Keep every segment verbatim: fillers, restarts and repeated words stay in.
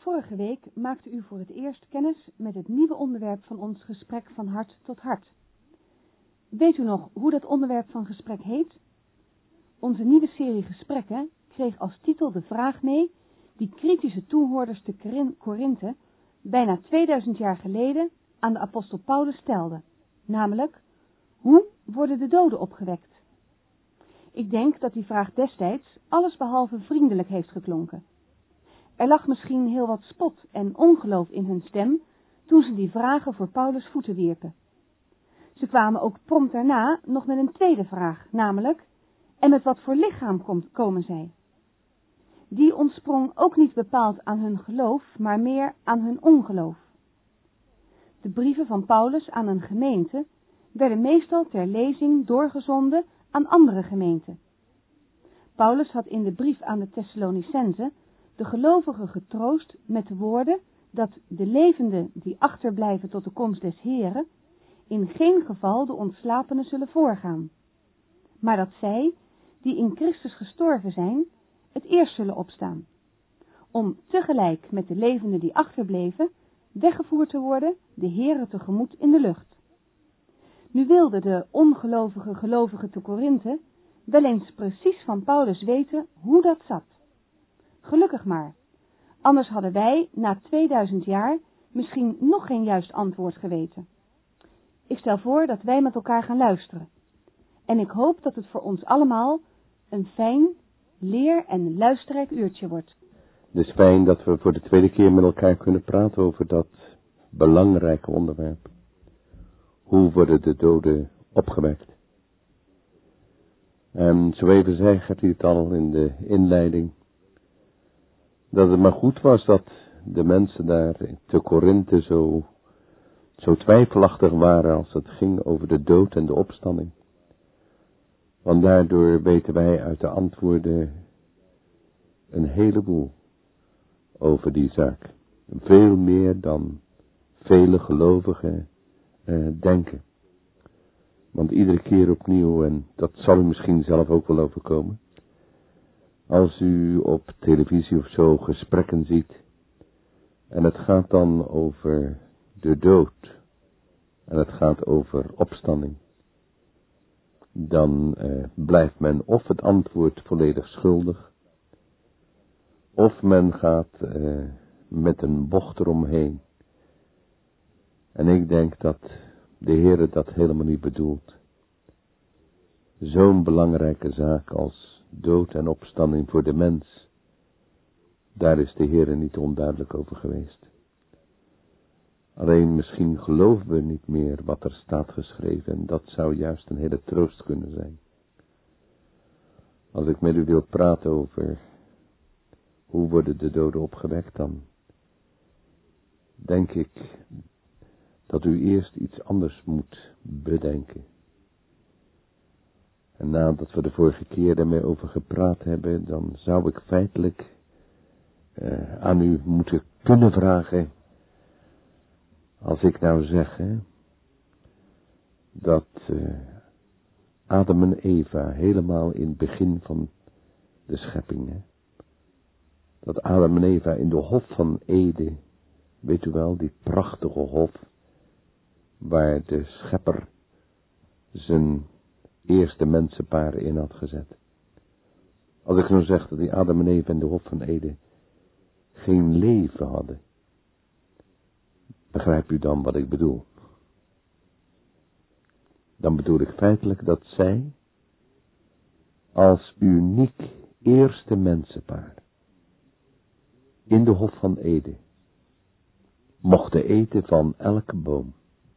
Vorige week maakte u voor het eerst kennis met het nieuwe onderwerp van ons gesprek van hart tot hart. Weet u nog hoe dat onderwerp van gesprek heet? Onze nieuwe serie gesprekken kreeg als titel de vraag mee die kritische toehoorders te Korinthe bijna tweeduizend jaar geleden aan de apostel Paulus stelden, namelijk: hoe worden de doden opgewekt? Ik denk dat die vraag destijds allesbehalve vriendelijk heeft geklonken. Er lag misschien heel wat spot en ongeloof in hun stem toen ze die vragen voor Paulus voeten wierpen. Ze kwamen ook prompt daarna nog met een tweede vraag, namelijk: en met wat voor lichaam komt, komen zij? Die ontsprong ook niet bepaald aan hun geloof, maar meer aan hun ongeloof. De brieven van Paulus aan een gemeente werden meestal ter lezing doorgezonden aan andere gemeenten. Paulus had in de brief aan de Thessalonicenzen de gelovigen getroost met de woorden dat de levenden die achterblijven tot de komst des Heren in geen geval de ontslapenen zullen voorgaan, maar dat zij, die in Christus gestorven zijn, het eerst zullen opstaan, om tegelijk met de levenden die achterbleven weggevoerd te worden de Here tegemoet in de lucht. Nu wilden de ongelovige gelovigen te Korinthe wel eens precies van Paulus weten hoe dat zat. Gelukkig maar, anders hadden wij na tweeduizend jaar misschien nog geen juist antwoord geweten. Ik stel voor dat wij met elkaar gaan luisteren. En ik hoop dat het voor ons allemaal een fijn, leer- en luisterrijk uurtje wordt. Het is fijn dat we voor de tweede keer met elkaar kunnen praten over dat belangrijke onderwerp. Hoe worden de doden opgewekt? En zo even zei Gert het al in de inleiding, dat het maar goed was dat de mensen daar te Korinthe zo, zo twijfelachtig waren als het ging over de dood en de opstanding. Want daardoor weten wij uit de antwoorden een heleboel over die zaak. Veel meer dan vele gelovigen eh, denken. Want iedere keer opnieuw, en dat zal u misschien zelf ook wel overkomen, als u op televisie of zo gesprekken ziet, en het gaat dan over de dood, en het gaat over opstanding, dan eh, blijft men of het antwoord volledig schuldig, of men gaat eh, met een bocht eromheen. En ik denk dat de Heere dat helemaal niet bedoelt. Zo'n belangrijke zaak als dood en opstanding voor de mens, daar is de Heere niet onduidelijk over geweest. Alleen misschien geloven we niet meer wat er staat geschreven, en dat zou juist een hele troost kunnen zijn. Als ik met u wil praten over hoe worden de doden opgewekt, dan denk ik dat u eerst iets anders moet bedenken. En nadat we de vorige keer daarmee over gepraat hebben, dan zou ik feitelijk uh, aan u moeten kunnen vragen, als ik nou zeg, hè, dat uh, Adam en Eva helemaal in het begin van de schepping, hè, dat Adam en Eva in de hof van Eden, weet u wel, die prachtige hof, waar de schepper zijn eerste mensenparen in had gezet. Als ik nou zeg dat die Adam en Eva in de hof van Eden geen leven hadden, begrijpt u dan wat ik bedoel? Dan bedoel ik feitelijk dat zij als uniek eerste mensenpaar in de hof van Eden mochten eten van elke boom.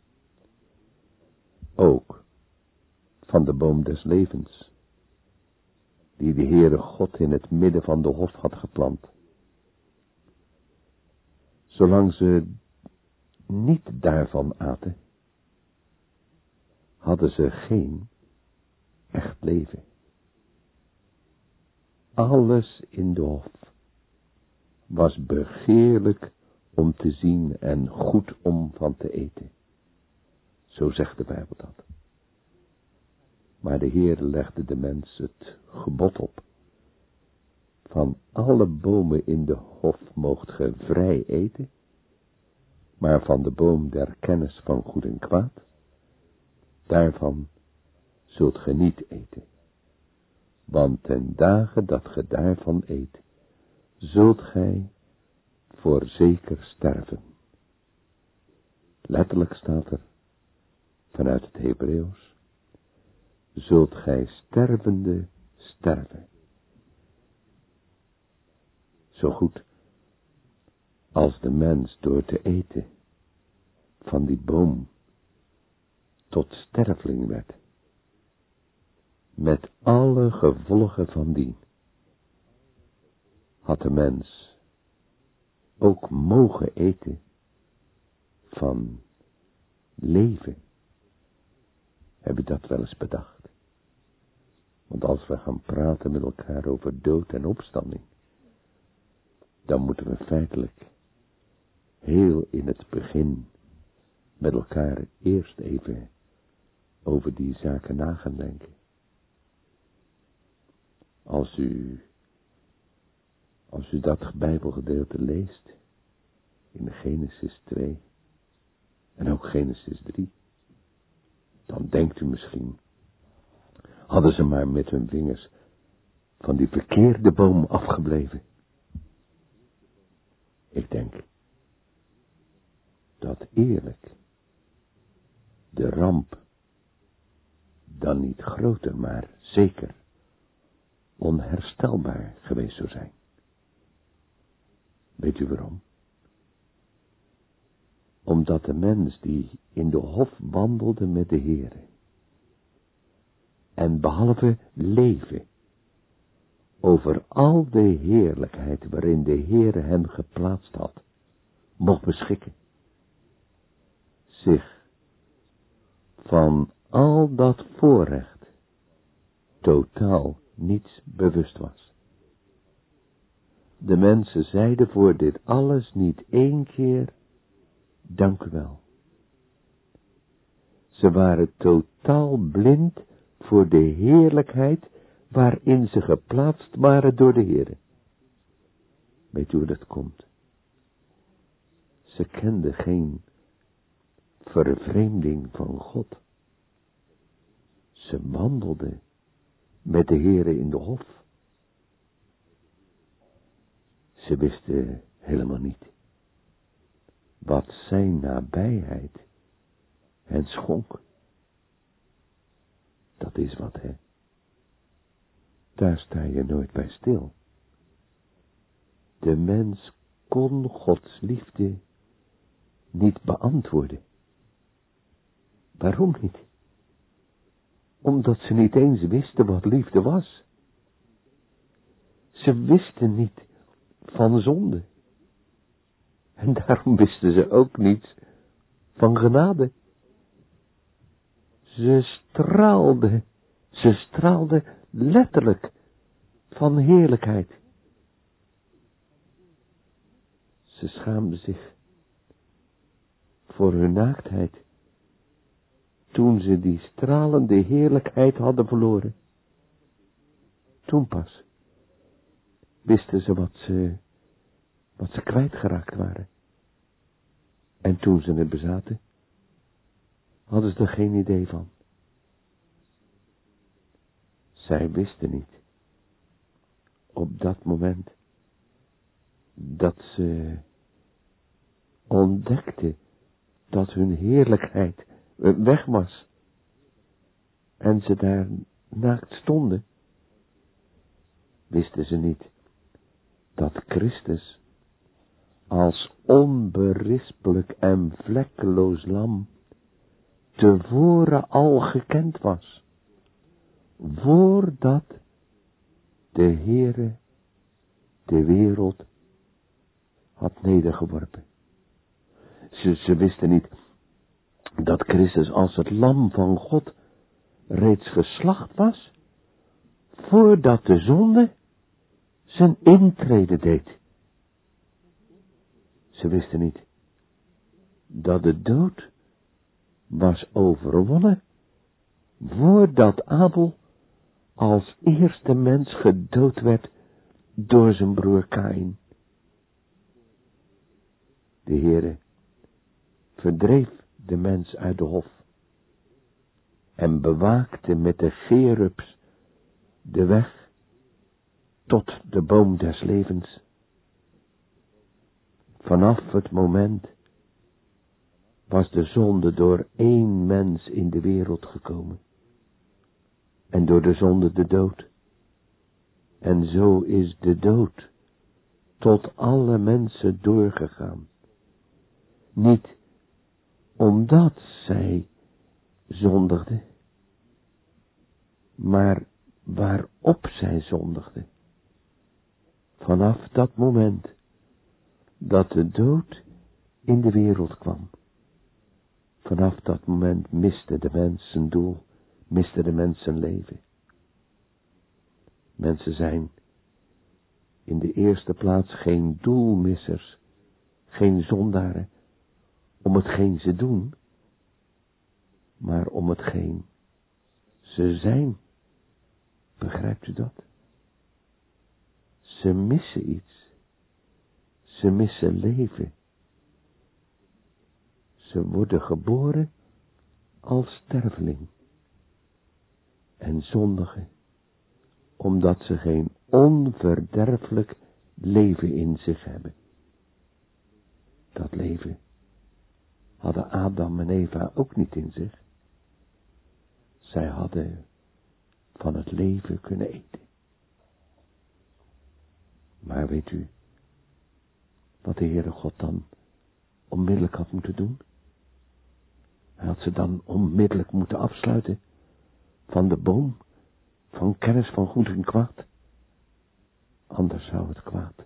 Ook van de boom des levens, die de Heere God in het midden van de hof had geplant. Zolang ze niet daarvan aten, hadden ze geen echt leven. Alles in de hof was begeerlijk om te zien en goed om van te eten. Zo zegt de Bijbel dat. Maar de Heer legde de mens het gebod op van alle bomen in de hof moogt ge vrij eten, maar van de boom der kennis van goed en kwaad, daarvan zult ge niet eten. Want ten dagen dat ge daarvan eet, zult gij voorzeker sterven. Letterlijk staat er, vanuit het Hebreeuws, zult gij stervende sterven. Zo goed als de mens door te eten van die boom tot sterveling werd, met alle gevolgen van dien, had de mens ook mogen eten van leven. Heb je dat wel eens bedacht? Want als we gaan praten met elkaar over dood en opstanding, dan moeten we feitelijk heel in het begin met elkaar eerst even over die zaken na gaan denken. Als u, als u dat Bijbelgedeelte leest, in Genesis twee en ook Genesis drie, dan denkt u misschien, hadden ze maar met hun vingers van die verkeerde boom afgebleven. Ik denk dat eerlijk de ramp dan niet groter, maar zeker onherstelbaar geweest zou zijn. Weet u waarom? Omdat de mens die in de hof wandelde met de Heere, en behalve leven, over al de heerlijkheid waarin de Heere hen geplaatst had, mocht beschikken, zich van al dat voorrecht totaal niets bewust was. De mensen zeiden voor dit alles niet één keer, dank u wel. Ze waren totaal blind voor de heerlijkheid waarin ze geplaatst waren door de Heere. Weet u hoe dat komt? Ze kenden geen vervreemding van God. Ze wandelden met de Heere in de hof. Ze wisten helemaal niet wat zijn nabijheid hen schonk. Dat is wat, hè. Daar sta je nooit bij stil. De mens kon Gods liefde niet beantwoorden. Waarom niet? Omdat ze niet eens wisten wat liefde was. Ze wisten niet van zonde. En daarom wisten ze ook niets van genade. Ze straalden, ze straalden letterlijk van heerlijkheid. Ze schaamden zich voor hun naaktheid, toen ze die stralende heerlijkheid hadden verloren. Toen pas wisten ze wat ze, wat ze kwijtgeraakt waren. En toen ze het bezaten, hadden ze er geen idee van. Zij wisten niet, op dat moment, dat ze ontdekten dat hun heerlijkheid weg was. En ze daar naakt stonden. Wisten ze niet dat Christus als onberispelijk en vlekkeloos lam tevoren al gekend was, voordat de Heere de wereld had nedergeworpen. Ze, ze wisten niet dat Christus als het lam van God reeds geslacht was, voordat de zonde zijn intrede deed. Ze wisten niet dat de dood was overwonnen, voordat Abel als eerste mens gedood werd door zijn broer Kaïn. De Heere verdreef de mens uit de hof en bewaakte met de gerubs de weg tot de boom des levens. Vanaf het moment was de zonde door één mens in de wereld gekomen. En door de zonde de dood. En zo is de dood tot alle mensen doorgegaan. Niet omdat zij zondigden, maar waarop zij zondigden. Vanaf dat moment dat de dood in de wereld kwam. Vanaf dat moment miste de mens zijn doel, miste de mens zijn leven. Mensen zijn in de eerste plaats geen doelmissers, geen zondaren, om hetgeen ze doen, maar om hetgeen ze zijn. Begrijpt u dat? Ze missen iets. Ze missen leven. Ze worden geboren als sterveling. En zondigen, omdat ze geen onverderfelijk leven in zich hebben. Dat leven hadden Adam en Eva ook niet in zich. Zij hadden van het leven kunnen eten. Maar weet u wat de Heere God dan onmiddellijk had moeten doen? Hij had ze dan onmiddellijk moeten afsluiten van de boom van kennis van goed en kwaad. Anders zou het kwaad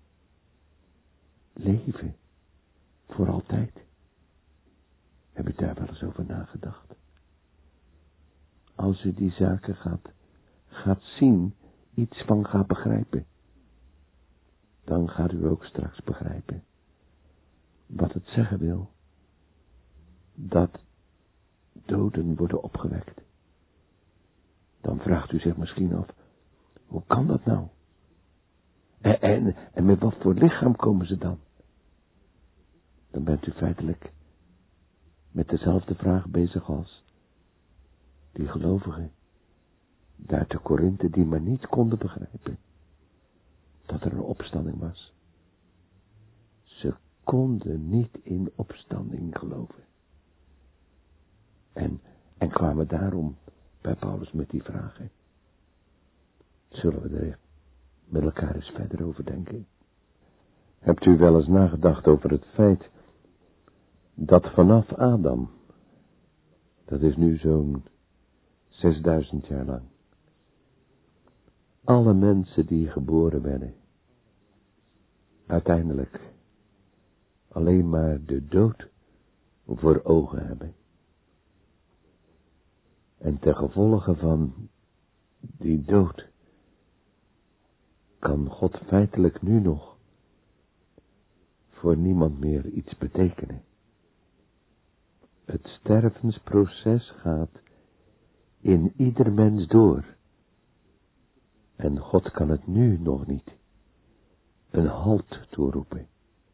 leven voor altijd. Heb u daar wel eens over nagedacht? Als u die zaken gaat, gaat zien, iets van gaat begrijpen, dan gaat u ook straks begrijpen wat het zeggen wil dat doden worden opgewekt. Dan vraagt u zich misschien af, hoe kan dat nou? En, en, en met wat voor lichaam komen ze dan? Dan bent u feitelijk met dezelfde vraag bezig als die gelovigen daar te Korinthe, die maar niet konden begrijpen dat er een opstanding was. Ze konden niet in opstanding geloven. En, en kwamen daarom bij Paulus met die vragen. Zullen we er met elkaar eens verder over denken? Hebt u wel eens nagedacht over het feit dat vanaf Adam, dat is nu zo'n zesduizend jaar lang, alle mensen die geboren werden, uiteindelijk alleen maar de dood voor ogen hebben. En ten gevolge van die dood kan God feitelijk nu nog voor niemand meer iets betekenen. Het stervensproces gaat in ieder mens door. En God kan het nu nog niet een halt toeroepen.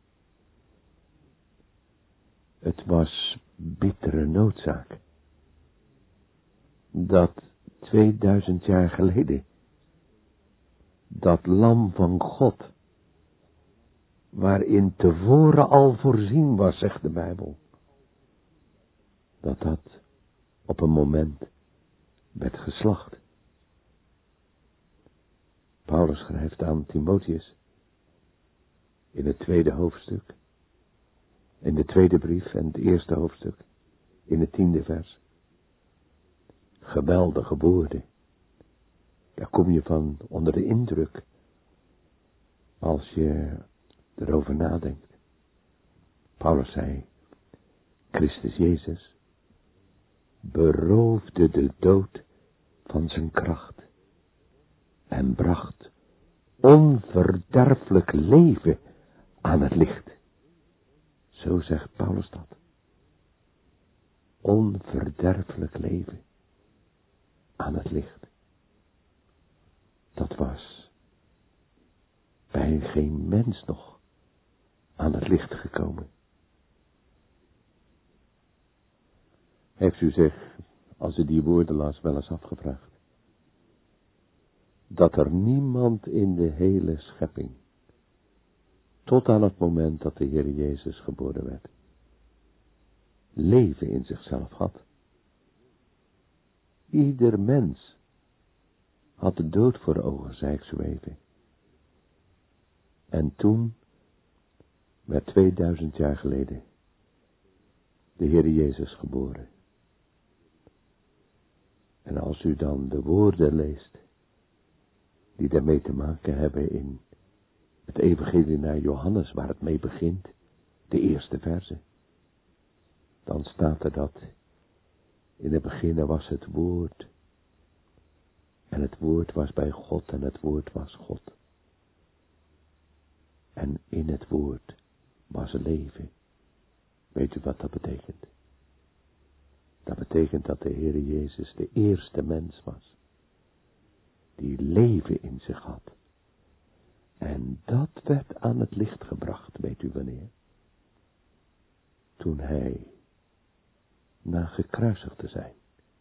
Het was bittere noodzaak dat tweeduizend jaar geleden dat lam van God, waarin tevoren al voorzien was, zegt de Bijbel, dat dat op een moment werd geslacht. Paulus schrijft aan Timotheus in het tweede hoofdstuk, in de tweede brief en het eerste hoofdstuk, in het tiende vers. Geweldige woorden. Daar kom je van onder de indruk als je erover nadenkt. Paulus zei, Christus Jezus beroofde de dood van zijn kracht en bracht onverderfelijk leven aan het licht. Zo zegt Paulus dat. Onverderfelijk leven aan het licht. Dat was bij geen mens nog aan het licht gekomen. Heeft u zich, als u die woorden las, wel eens afgevraagd, dat er niemand in de hele schepping, tot aan het moment dat de Heer Jezus geboren werd, leven in zichzelf had? Ieder mens had de dood voor ogen, zei ik zo even. En toen werd tweeduizend jaar geleden de Heer Jezus geboren. En als u dan de woorden leest die daarmee te maken hebben in het evangelie naar Johannes, waar het mee begint, de eerste verse, dan staat er dat in het begin was het woord, en het woord was bij God, en het woord was God. En in het woord was leven. Weet u wat dat betekent? Dat betekent dat de Heer Jezus de eerste mens was, die leven in zich had. En dat werd aan het licht gebracht, weet u wanneer? Toen hij, na gekruisigd te zijn,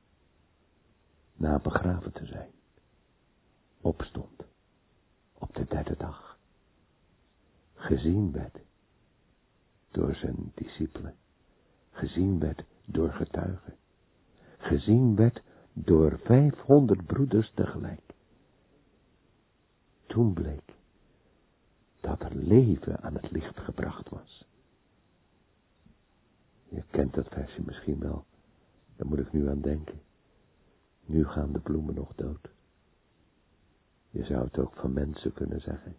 na begraven te zijn, opstond op de derde dag, gezien werd door zijn discipelen, gezien werd door getuigen, gezien werd door vijfhonderd broeders tegelijk. Toen bleek dat er leven aan het licht gebracht was. Je kent dat versje misschien wel, daar moet ik nu aan denken. Nu gaan de bloemen nog dood. Je zou het ook van mensen kunnen zeggen.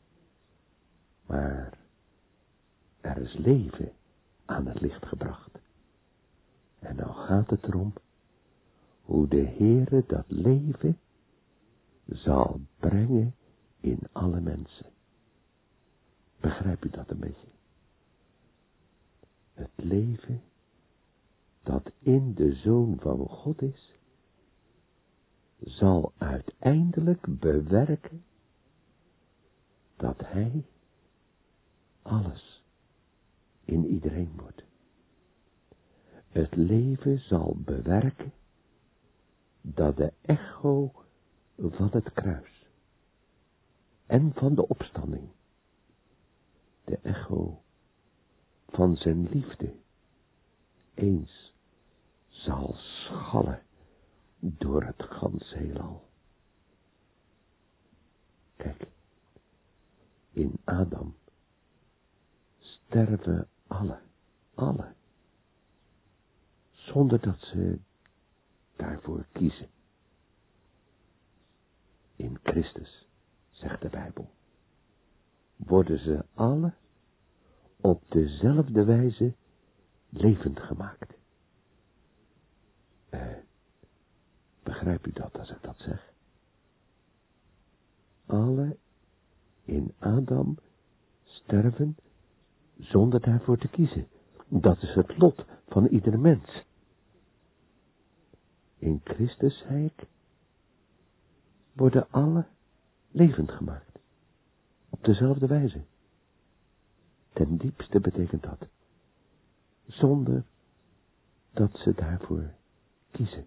Maar er is leven aan het licht gebracht. En nou gaat het erom hoe de Heere dat leven zal brengen in alle mensen. Begrijp u dat een beetje? Het leven dat in de Zoon van God is, zal uiteindelijk bewerken dat hij alles in iedereen wordt. Het leven zal bewerken dat de echo van het kruis en van de opstanding, de echo van zijn liefde, eens zal schallen door het ganse heelal. Kijk, in Adam sterven alle, alle, zonder dat ze daarvoor kiezen. In Christus, zegt de Bijbel, worden ze alle op dezelfde wijze levend gemaakt. Eh, begrijp u dat als ik dat zeg? Alle in Adam sterven zonder daarvoor te kiezen. Dat is het lot van iedere mens. In Christus, zei ik, worden alle levend gemaakt. Op dezelfde wijze. Ten diepste betekent dat. Zonder dat ze daarvoor kiezen.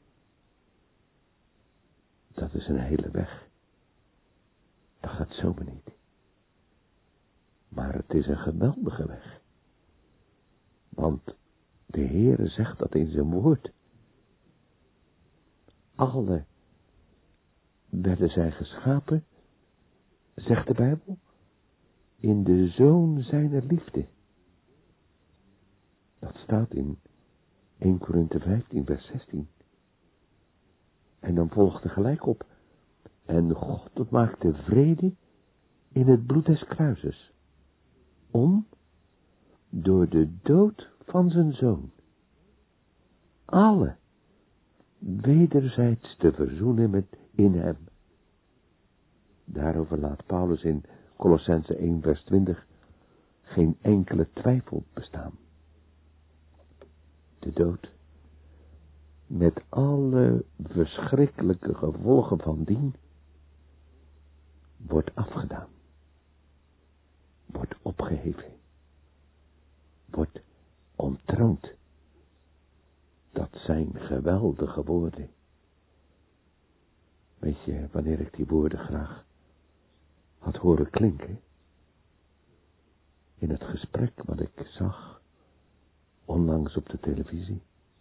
Dat is een hele weg. Dat gaat zomaar niet. Maar het is een geweldige weg. Want de Heere zegt dat in zijn woord. Alle werden zij geschapen, zegt de Bijbel, in de Zoon zijner liefde. Dat staat in Eerste Korinthe vijftien, vers zestien. En dan volgt er gelijk op. En God maakte vrede in het bloed des kruises, om, door de dood van zijn Zoon, alle wederzijds te verzoenen met in hem. Daarover laat Paulus in Kolossenzen één vers twintig geen enkele twijfel bestaan. De dood, met alle verschrikkelijke gevolgen van dien, wordt afgedaan. opgeheven, wordt ontroond. Dat zijn geweldige woorden. Weet je, wanneer ik die woorden graag had horen klinken, in het gesprek wat ik zag, onlangs op de televisie,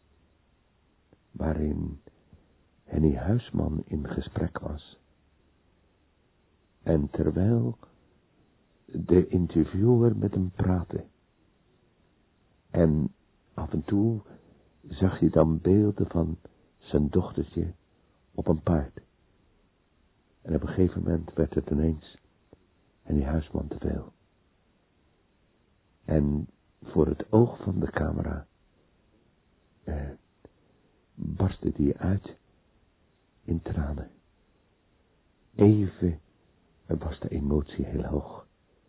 waarin Henny Huisman in gesprek was. En terwijl de interviewer met hem praatte, en af en toe zag je dan beelden van zijn dochtertje op een paard. En op een gegeven moment werd het ineens Henny Huisman te veel. En voor het oog van de camera eh, barstte die uit in tranen. Even was de emotie heel hoog.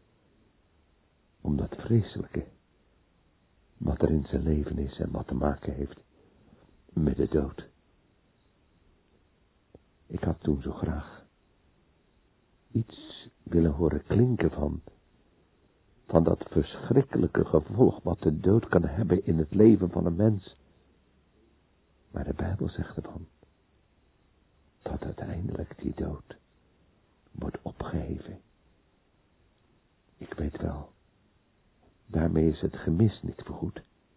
Om dat vreselijke wat er in zijn leven is en wat te maken heeft met de dood. Ik had toen zo graag iets willen horen klinken van, van dat verschrikkelijke gevolg wat de dood kan hebben in het leven van een mens. Maar de Bijbel zegt ervan, dat uiteindelijk die dood wordt opgeheven. Ik weet wel, daarmee is het gemis niet vergoed.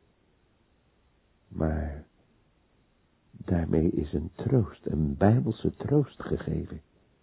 Maar daarmee is een troost, een Bijbelse troost gegeven.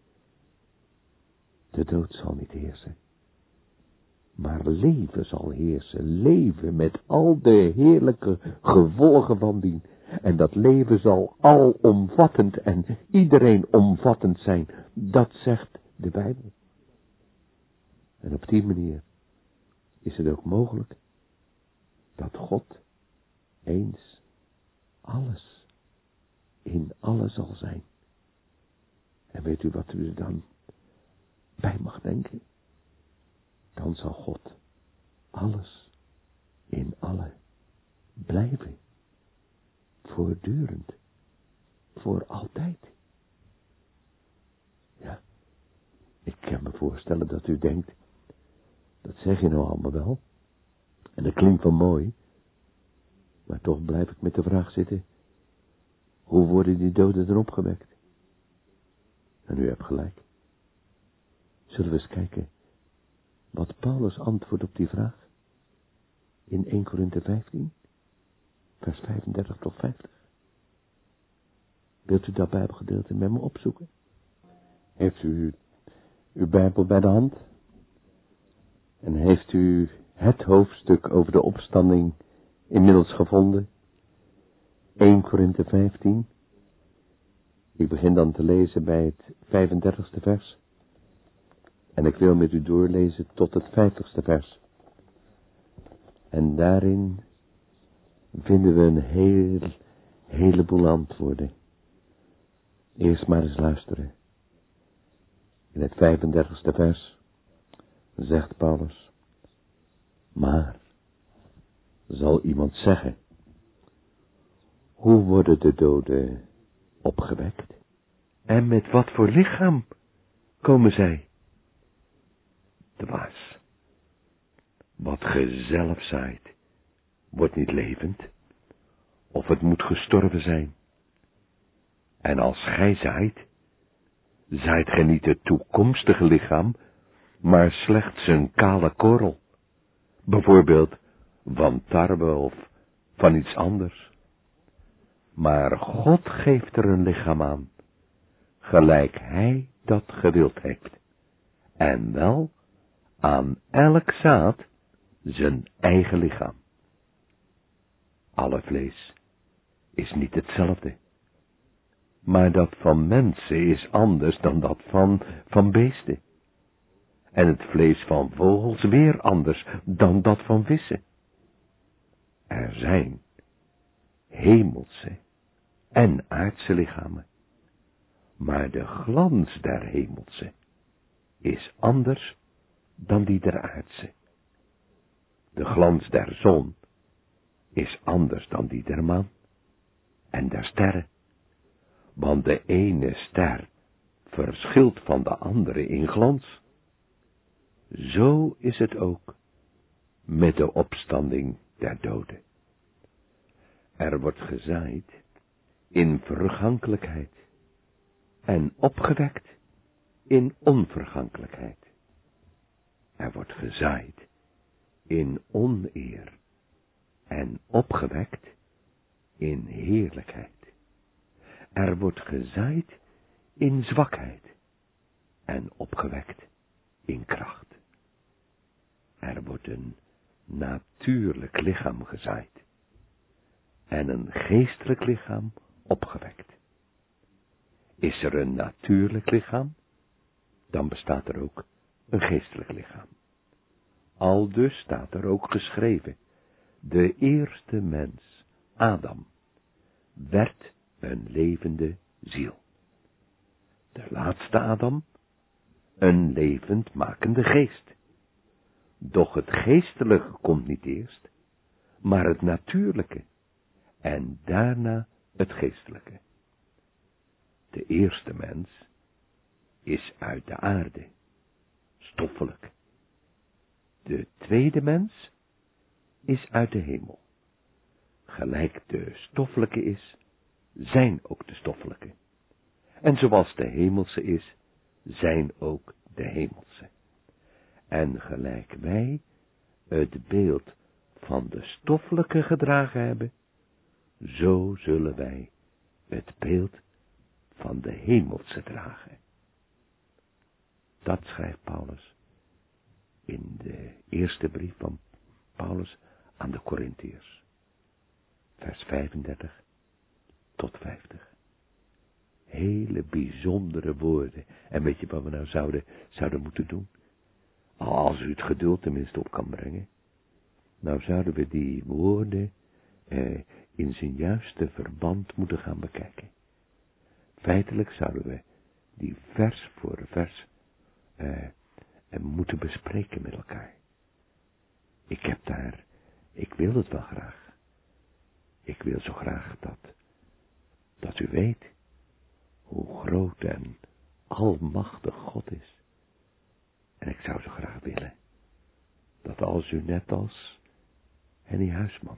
De dood zal niet heersen, maar leven zal heersen. Leven met al de heerlijke gevolgen van dien. En dat leven zal alomvattend en iedereen omvattend zijn. Dat zegt de Bijbel. En op die manier is het ook mogelijk dat God eens alles in alles zal zijn. En weet u wat u er dan bij mag denken? Dan zal God alles in alle blijven. Voortdurend. Voor altijd. Ja, ik kan me voorstellen dat u denkt, dat zeg je nou allemaal wel. En dat klinkt wel mooi. Maar toch blijf ik met de vraag zitten, hoe worden die doden dan opgewekt? En u hebt gelijk. Zullen we eens kijken wat Paulus antwoordt op die vraag? In Eerste Korinthe vijftien, vers vijfendertig tot vijftig. Wilt u dat Bijbelgedeelte met me opzoeken? Heeft u uw Bijbel bij de hand? En heeft u het hoofdstuk over de opstanding inmiddels gevonden? Eerste Korinthe vijftien. Ik begin dan te lezen bij het vijfendertigste vers. En ik wil met u doorlezen tot het vijftigste vers. En daarin vinden we een heel, heleboel antwoorden. Eerst maar eens luisteren. In het vijfendertigste vers zegt Paulus, maar zal iemand zeggen, hoe worden de doden opgewekt? En met wat voor lichaam komen zij? Dwaas. Wat ge zelf zaait, wordt niet levend, of het moet gestorven zijn. En als gij zaait, zaait gij niet het toekomstige lichaam, maar slechts een kale korrel, bijvoorbeeld van tarwe of van iets anders. Maar God geeft er een lichaam aan, gelijk hij dat gewild heeft, en wel aan elk zaad zijn eigen lichaam. Alle vlees is niet hetzelfde, maar dat van mensen is anders dan dat van, van beesten. En het vlees van vogels weer anders dan dat van vissen. Er zijn hemelse en aardse lichamen, maar de glans der hemelse is anders dan die der aardse. De glans der zon is anders dan die der maan en der sterren, want de ene ster verschilt van de andere in glans. Zo is het ook met de opstanding der doden. Er wordt gezaaid in vergankelijkheid en opgewekt in onvergankelijkheid. Er wordt gezaaid in oneer en opgewekt in heerlijkheid. Er wordt gezaaid in zwakheid en opgewekt in kracht. Er wordt een natuurlijk lichaam gezaaid en een geestelijk lichaam opgewekt. Is er een natuurlijk lichaam, dan bestaat er ook een geestelijk lichaam. Aldus staat er ook geschreven, de eerste mens, Adam, werd een levende ziel. De laatste Adam, een levendmakende geest. Doch het geestelijke komt niet eerst, maar het natuurlijke, en daarna het geestelijke. De eerste mens is uit de aarde, stoffelijk. De tweede mens is uit de hemel. Gelijk de stoffelijke is, zijn ook de stoffelijke. En zoals de hemelse is, zijn ook de hemelse. En gelijk wij het beeld van de stoffelijke gedragen hebben, zo zullen wij het beeld van de hemelse dragen. Dat schrijft Paulus in de eerste brief van Paulus aan de Korintiërs. Vers vijfendertig tot vijftig. Hele bijzondere woorden. En weet je wat we nou zouden, zouden moeten doen? Als u het geduld tenminste op kan brengen. Nou zouden we die woorden eh, in zijn juiste verband moeten gaan bekijken. Feitelijk zouden we die vers voor vers eh, moeten bespreken met elkaar. Ik heb daar, ik wil het wel graag. Ik wil zo graag dat, dat u weet hoe groot en almachtig God is. En ik zou zo graag willen dat als u net als Henny Huisman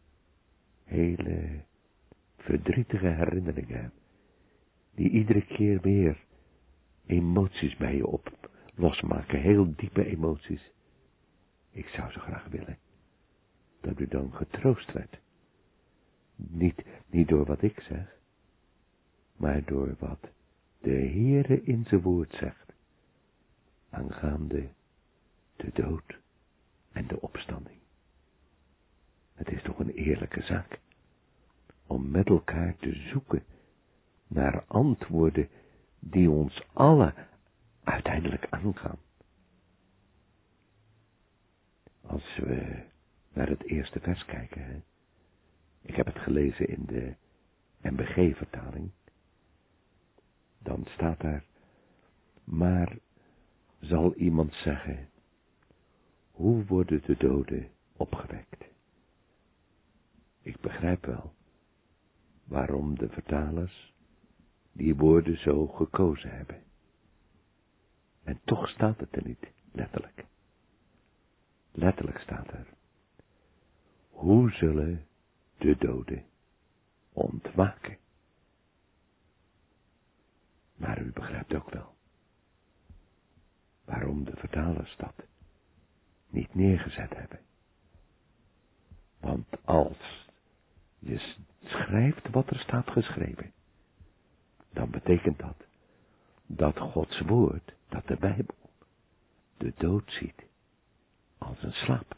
hele verdrietige herinneringen hebt, die iedere keer weer emoties bij je op losmaken, heel diepe emoties. Ik zou zo graag willen dat u dan getroost werd. Niet, niet door wat ik zeg, maar door wat de Heere in zijn woord zegt, aangaande de dood en de opstanding. Het is toch een eerlijke zaak, om met elkaar te zoeken naar antwoorden die ons allen uiteindelijk aangaan. Als we naar het eerste vers kijken, hè? Ik heb het gelezen in de N B G-vertaling, dan staat daar, maar zal iemand zeggen, hoe worden de doden opgewekt? Ik begrijp wel waarom de vertalers die woorden zo gekozen hebben. En toch staat het er niet, letterlijk. Letterlijk staat er, hoe zullen de doden ontwaken? Maar u begrijpt ook wel waarom de vertalers dat niet neergezet hebben. Want als je schrijft wat er staat geschreven, dan betekent dat dat Gods woord, dat de Bijbel, de dood ziet als een slaap.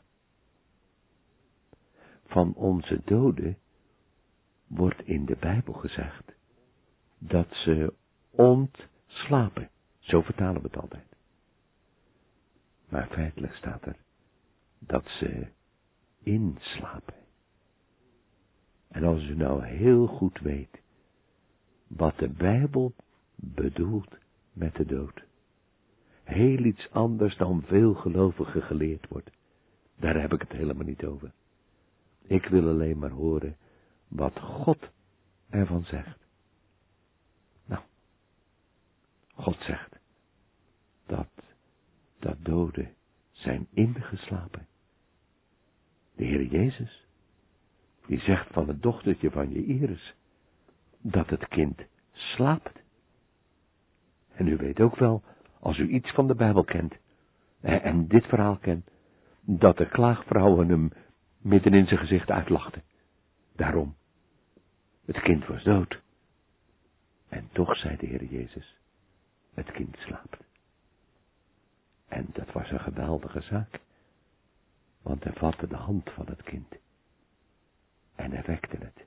Van onze doden wordt in de Bijbel gezegd dat ze ontslapen. Zo vertalen we het altijd. Maar feitelijk staat er dat ze inslapen. En als u nou heel goed weet wat de Bijbel bedoelt met de dood, heel iets anders dan veel gelovigen geleerd wordt, daar heb ik het helemaal niet over. Ik wil alleen maar horen wat God ervan zegt. Nou, God zegt dat, dat doden zijn ingeslapen De Heer Jezus, die zegt van het dochtertje van Jaïrus, dat het kind slaapt. En u weet ook wel, als u iets van de Bijbel kent, en dit verhaal kent, dat de klaagvrouwen hem midden in zijn gezicht uitlachten. Daarom, het kind was dood. En toch zei de Heer Jezus, het kind slaapt. En dat was een geweldige zaak, want hij vatte de hand van het kind en hij wekte het.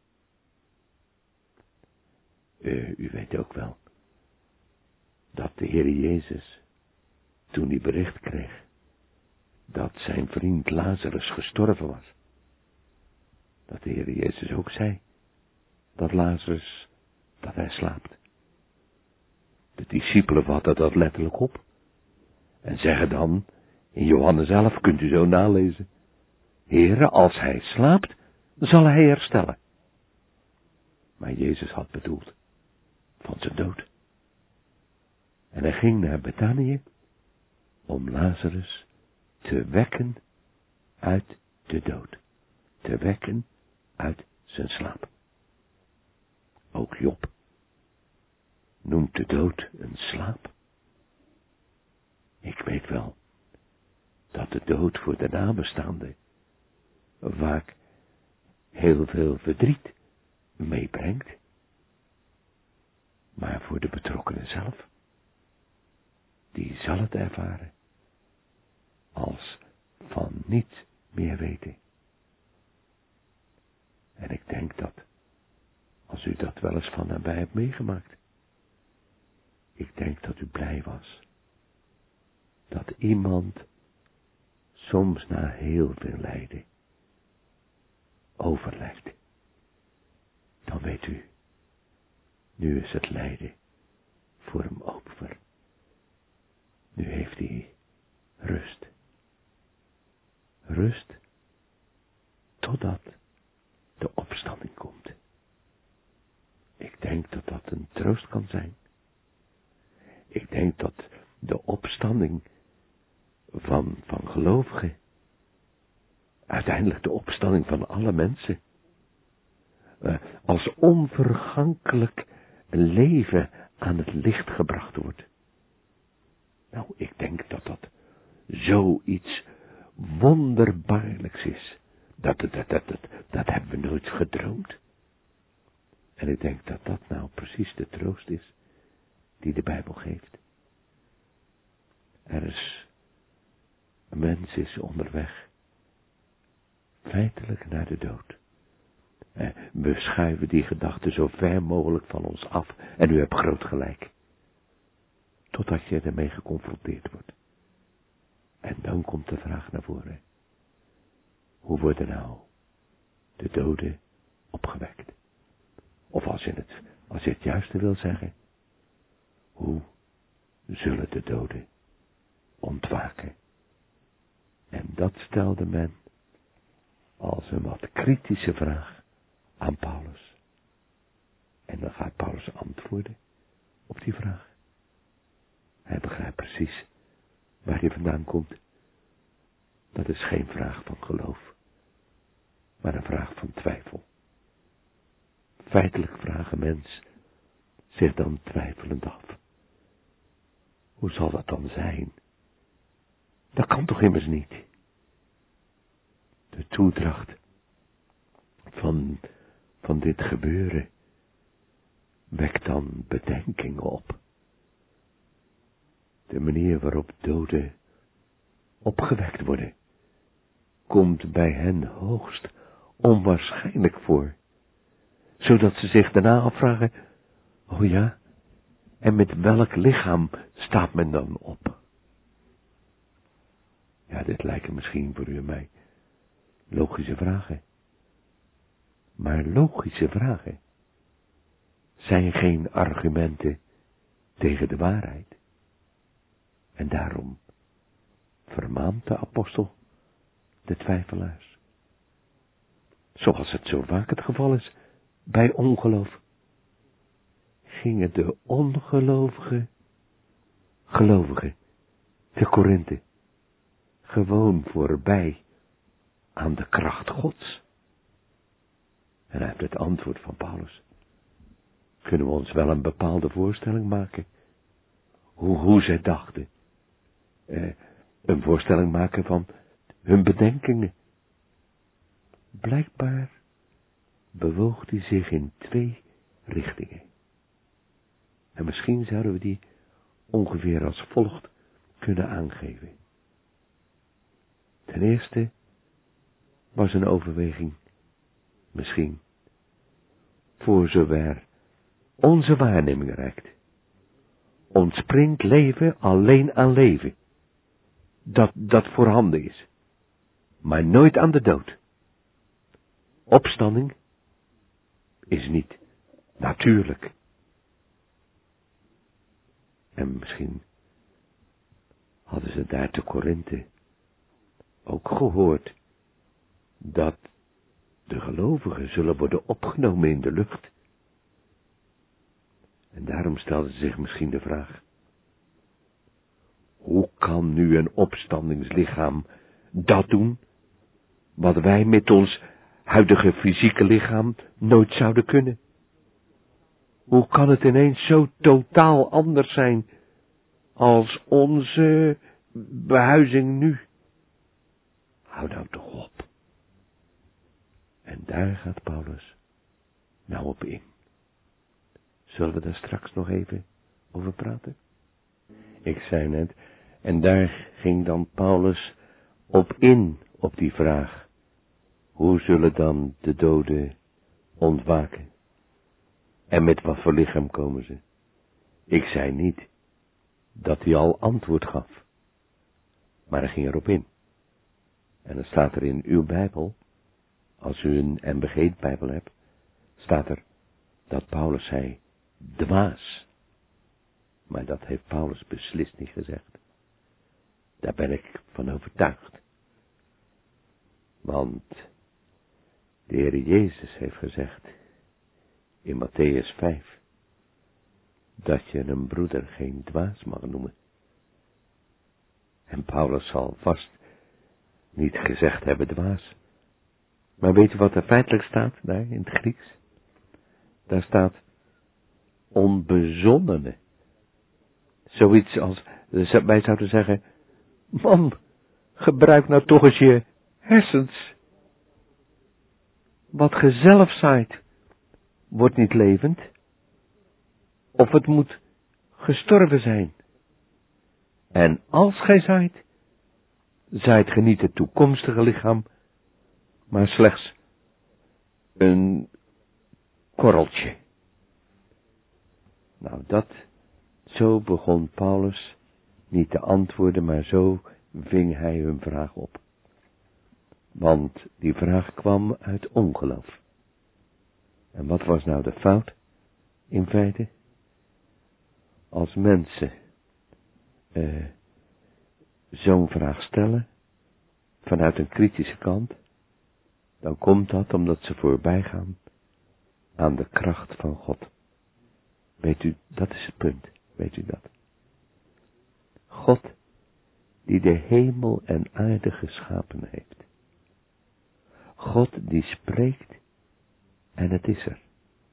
U, u weet ook wel, dat de Heer Jezus, toen hij bericht kreeg, dat zijn vriend Lazarus gestorven was, dat de Heer Jezus ook zei, dat Lazarus, dat hij slaapt. De discipelen vatten dat letterlijk op, en zeggen dan, in Johannes elf kunt u zo nalezen, Heere, als hij slaapt, zal hij herstellen. Maar Jezus had bedoeld, van zijn dood. En hij ging naar Betanië, om Lazarus te wekken uit de dood. Te wekken uit zijn slaap. Ook Job noemt de dood een slaap. Ik weet wel dat de dood voor de nabestaanden vaak heel veel verdriet meebrengt. Maar voor de betrokkenen zelf, die zal het ervaren als van niets meer weten. En ik denk dat, als u dat wel eens van nabij hebt meegemaakt, ik denk dat u blij was dat iemand soms na heel veel lijden overlijdt. Dan weet u, nu is het lijden voor hem over. Nu heeft hij rust. Rust totdat de opstanding komt. Ik denk dat dat een troost kan zijn. Ik denk dat de opstanding van, van gelovigen, uiteindelijk de opstanding van alle mensen, uh, als onvergankelijk leven aan het licht gebracht wordt. Nou, ik denk dat dat zoiets wonderbaarlijks is. Dat, dat, dat, dat, dat, dat hebben we nooit gedroomd. En ik denk dat dat nou precies de troost is die de Bijbel geeft. Er is, een mens is onderweg, feitelijk naar de dood. We schuiven die gedachten zo ver mogelijk van ons af, en u hebt groot gelijk. Totdat je ermee geconfronteerd wordt. En dan komt de vraag naar voren. Hoe worden nou de doden opgewekt? Of als je het, als je het juiste wil zeggen, hoe zullen de doden ontwaken? En dat stelde men als een wat kritische vraag aan Paulus. En dan gaat Paulus antwoorden op die vraag. Hij begrijpt precies waar hij vandaan komt. Dat is geen vraag van geloof, maar een vraag van twijfel. Feitelijk vragen mens zich dan twijfelend af. Hoe zal dat dan zijn? Dat kan toch immers niet? De toedracht van, van dit gebeuren wekt dan bedenkingen op. De manier waarop doden opgewekt worden, komt bij hen hoogst onwaarschijnlijk voor, zodat ze zich daarna afvragen, oh ja, en met welk lichaam staat men dan op? Ja, dit lijken misschien voor u en mij logische vragen. Maar logische vragen zijn geen argumenten tegen de waarheid. En daarom vermaant de apostel de twijfelaars. Zoals het zo vaak het geval is bij ongeloof. Gingen de ongelovige gelovigen te Korinthe gewoon voorbij aan de kracht Gods. En uit het antwoord van Paulus kunnen we ons wel een bepaalde voorstelling maken. Hoe, hoe zij dachten. Eh, een voorstelling maken van hun bedenkingen. Blijkbaar bewoog hij zich in twee richtingen. En misschien zouden we die ongeveer als volgt kunnen aangeven. Ten eerste was een overweging, misschien, voor zover onze waarneming reikt, ontspringt leven alleen aan leven, dat, dat voorhanden is, maar nooit aan de dood. Opstanding is niet natuurlijk. En misschien hadden ze daar te Korinthe ook gehoord dat de gelovigen zullen worden opgenomen in de lucht. En daarom stelden ze zich misschien de vraag: hoe kan nu een opstandingslichaam dat doen, wat wij met ons huidige fysieke lichaam nooit zouden kunnen? Hoe kan het ineens zo totaal anders zijn als onze behuizing nu? Hou nou toch op. En daar gaat Paulus nou op in. Zullen we daar straks nog even over praten? Ik zei net, en daar ging dan Paulus op in, op die vraag. Hoe zullen dan de doden ontwaken? En met wat voor lichaam komen ze? Ik zei niet dat hij al antwoord gaf, maar hij ging erop in. En dan staat er in uw Bijbel, als u een M B G-Bijbel hebt, staat er dat Paulus zei, dwaas. Maar dat heeft Paulus beslist niet gezegd. Daar ben ik van overtuigd. Want de Heer Jezus heeft gezegd in Matthäus vijf, dat je een broeder geen dwaas mag noemen. En Paulus zal vast niet gezegd hebben dwaas. Maar weet u wat er feitelijk staat daar in het Grieks? Daar staat onbezonnene. Zoiets als, wij zouden zeggen, man, gebruik nou toch eens je hersens. Wat ge zelf zaait, wordt niet levend. Of het moet gestorven zijn. En als gij zaait, zaait ge niet het toekomstige lichaam, maar slechts een korreltje. Nou, dat, zo begon Paulus niet te antwoorden, maar zo ving hij hun vraag op. Want die vraag kwam uit ongeloof. En wat was nou de fout, in feite? Als mensen uh, zo'n vraag stellen, vanuit een kritische kant, dan komt dat omdat ze voorbij gaan aan de kracht van God. Weet u, dat is het punt, weet u dat? God, die de hemel en aarde geschapen heeft. God die spreekt en het is er.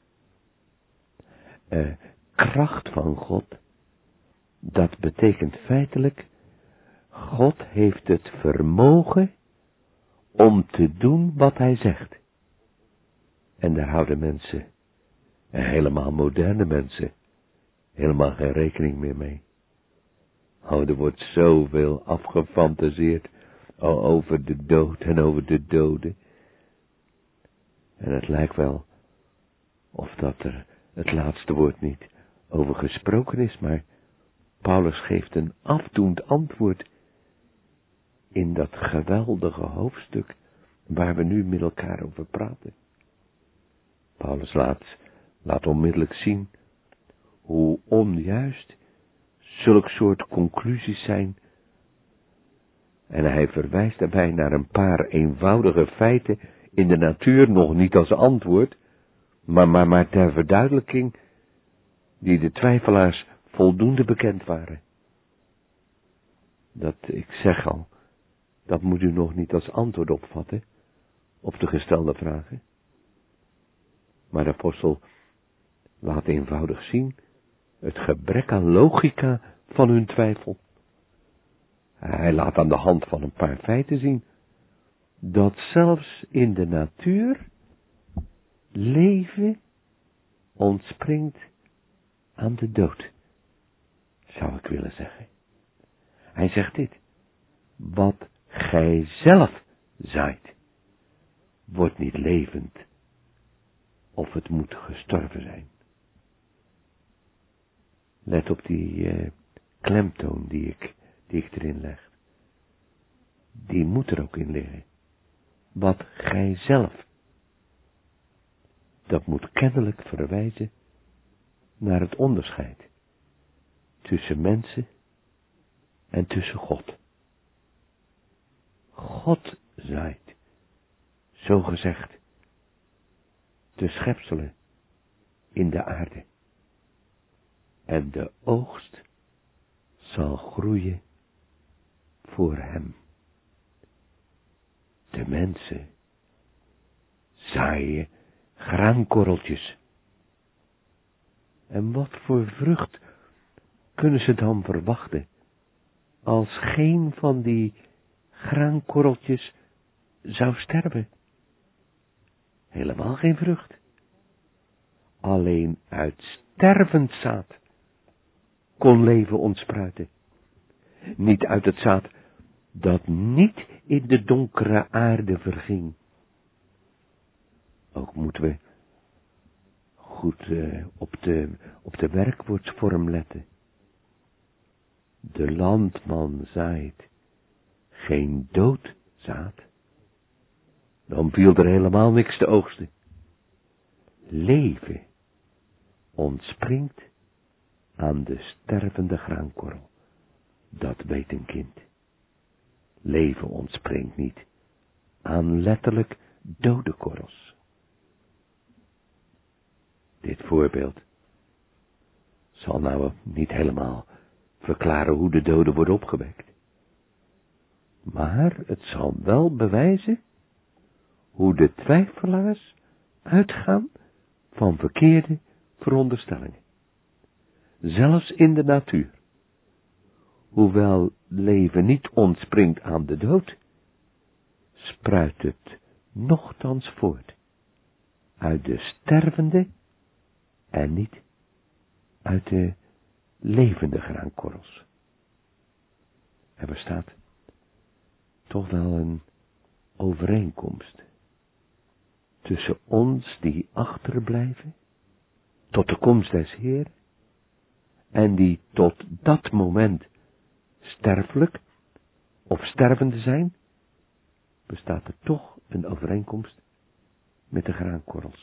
Uh, kracht van God, dat betekent feitelijk, God heeft het vermogen om te doen wat hij zegt. En daar houden mensen, en helemaal moderne mensen, helemaal geen rekening meer mee. Oh, er wordt zoveel afgefantaseerd over de dood en over de doden. En het lijkt wel of dat er het laatste woord niet over gesproken is, maar Paulus geeft een afdoend antwoord in dat geweldige hoofdstuk waar we nu met elkaar over praten. Paulus laat, laat onmiddellijk zien hoe onjuist zulk soort conclusies zijn. En hij verwijst daarbij naar een paar eenvoudige feiten in de natuur, nog niet als antwoord, maar, maar, maar ter verduidelijking, die de twijfelaars voldoende bekend waren. Dat, ik zeg al, Dat moet u nog niet als antwoord opvatten op de gestelde vragen. Maar de apostel laat eenvoudig zien het gebrek aan logica van hun twijfel. Hij laat aan de hand van een paar feiten zien dat zelfs in de natuur leven ontspringt aan de dood, zou ik willen zeggen. Hij zegt dit: wat gij zelf zaait, wordt niet levend, of het moet gestorven zijn. Let op die uh, klemtoon die ik, die ik erin leg. Die moet er ook in liggen. Wat gij zelf. Dat moet kennelijk verwijzen naar het onderscheid tussen mensen en tussen God. God zaait, zo gezegd, de schepselen in de aarde. En de oogst zal groeien voor hem. De mensen zaaien graankorreltjes. En wat voor vrucht kunnen ze dan verwachten als geen van die graankorreltjes zou sterven? Helemaal geen vrucht. Alleen uit stervend zaad kon leven ontspruiten. Niet uit het zaad dat niet in de donkere aarde verging. Ook moeten we goed uh, op de, op de werkwoordsvorm letten. De landman zaait geen dood zaad, dan viel er helemaal niks te oogsten. Leven ontspringt aan de stervende graankorrel, dat weet een kind. Leven ontspringt niet aan letterlijk dode korrels. Dit voorbeeld zal nou niet helemaal verklaren hoe de doden worden opgewekt. Maar het zal wel bewijzen hoe de twijfelaars uitgaan van verkeerde veronderstellingen. Zelfs in de natuur. Hoewel leven niet ontspringt aan de dood, spruit het nochtans voort uit de stervende en niet uit de levende graankorrels. Er bestaat toch wel een overeenkomst tussen ons die achterblijven tot de komst des Heeren en die tot dat moment sterfelijk of stervende zijn, bestaat er toch een overeenkomst met de graankorrels.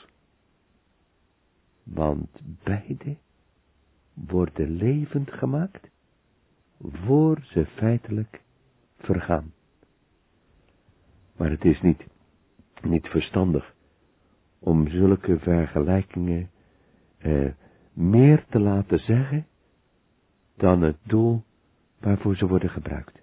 Want beide worden levend gemaakt voor ze feitelijk vergaan. Maar het is niet, niet verstandig om zulke vergelijkingen eh, meer te laten zeggen dan het doel waarvoor ze worden gebruikt.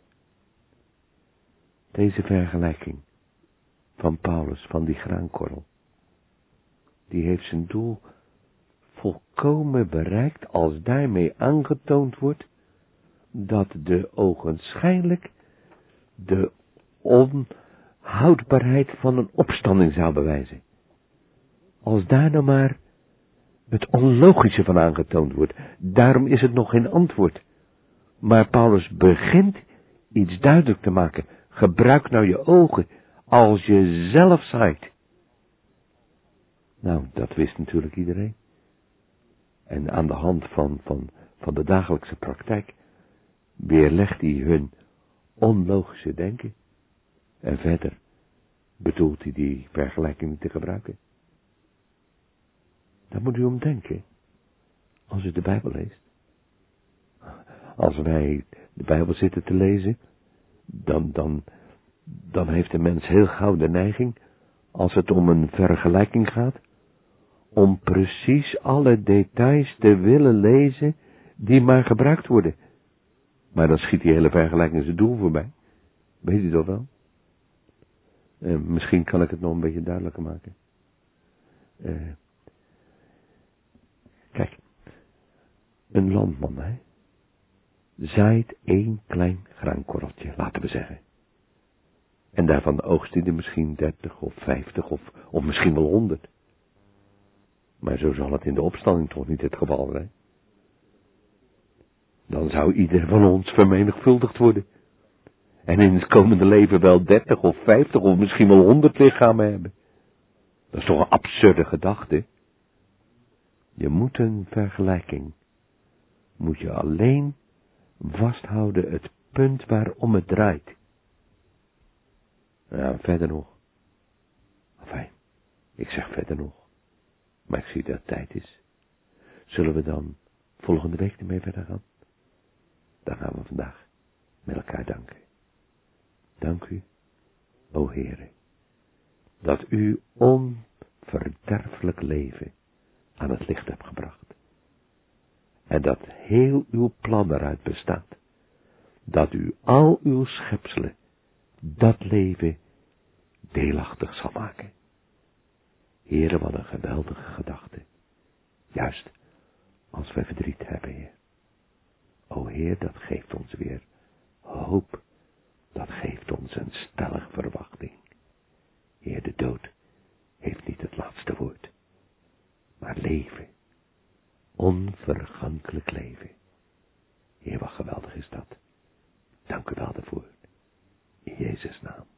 Deze vergelijking van Paulus, van die graankorrel, die heeft zijn doel volkomen bereikt als daarmee aangetoond wordt dat de ogenschijnlijk de onhoudbaarheid van een opstanding zou bewijzen. Als daar nou maar het onlogische van aangetoond wordt, daarom is het nog geen antwoord. Maar Paulus begint iets duidelijk te maken. Gebruik nou je ogen als je zelf zaait. Nou, dat wist natuurlijk iedereen. En aan de hand van, van, van de dagelijkse praktijk weerlegt hij hun onlogische denken. En verder bedoelt hij die vergelijking niet te gebruiken. Daar moet u om denken als u de Bijbel leest. Als wij de Bijbel zitten te lezen, dan, dan, dan heeft de mens heel gauw de neiging, als het om een vergelijking gaat, om precies alle details te willen lezen die maar gebruikt worden. Maar dan schiet die hele vergelijking zijn doel voorbij. Weet u dat wel? Uh, misschien kan ik het nog een beetje duidelijker maken. Uh, kijk, een landman, hè, zaait één klein graankorreltje, laten we zeggen. En daarvan oogst hij er misschien dertig of vijftig of, of misschien wel honderd. Maar zo zal het in de opstanding toch niet het geval zijn. Dan zou ieder van ons vermenigvuldigd worden. En in het komende leven wel dertig of vijftig of misschien wel honderd lichamen hebben. Dat is toch een absurde gedachte. Je moet een vergelijking. Moet je alleen vasthouden het punt waarom het draait. Ja, verder nog. Enfin, ik zeg verder nog. Maar ik zie dat het tijd is. Zullen we dan volgende week ermee verder gaan? Dan gaan we vandaag met elkaar danken. Dank u, o Heere, dat u onverderfelijk leven aan het licht hebt gebracht. En dat heel uw plan eruit bestaat. Dat u al uw schepselen dat leven deelachtig zal maken. Heere, wat een geweldige gedachte. Juist als wij verdriet hebben, Heer. O Heer, dat geeft ons weer hoop. Dat geeft ons een stellige verwachting. Heer, de dood heeft niet het laatste woord. Maar leven. Onvergankelijk leven. Heer, wat geweldig is dat. Dank u wel daarvoor. In Jezus' naam.